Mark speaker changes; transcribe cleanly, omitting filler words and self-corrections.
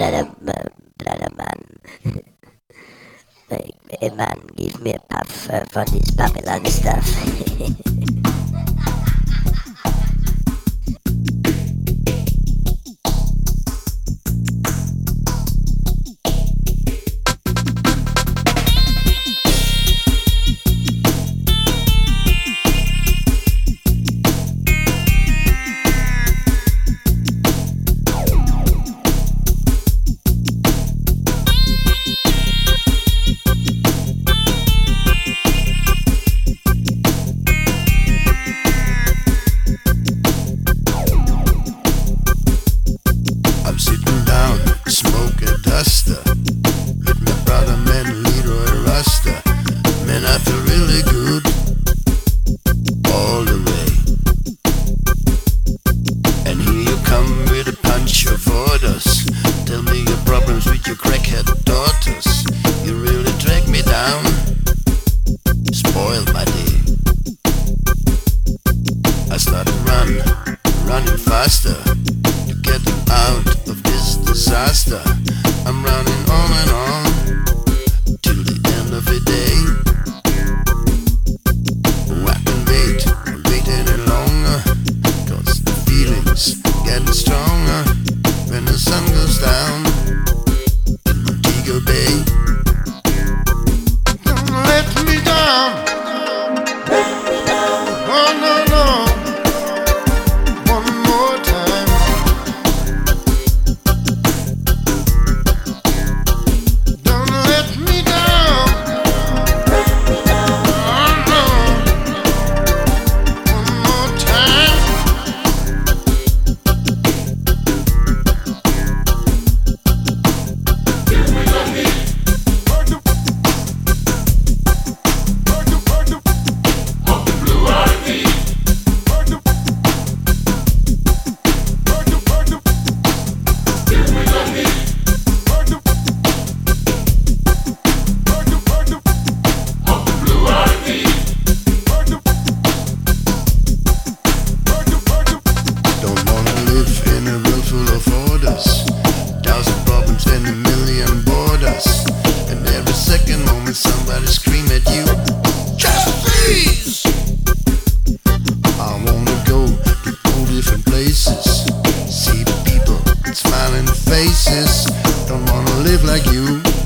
Speaker 1: man. Like, hey man, give me a puff for this Babylon stuff.
Speaker 2: With my brother man Leroy Rasta. Man, I feel really good all the way. And here you come with a punch of orders. Tell me your problems with your crackhead daughters. You really drag me down, spoiled my day. I started running faster to get out of this disaster. I'm running on and on till the end of the day. I can wait any longer, 'cause the feeling's getting stronger when the sun goes down in Montego Bay. Don't let me down. Oh no no. One more time. Don't let me down. Oh no. One more time. Don't wanna live in a world full of orders, 1,000 problems and a million borders. And every second moment somebody scream at you, just please. I wanna go to all different places, see the people and smiling faces. Don't wanna live like you.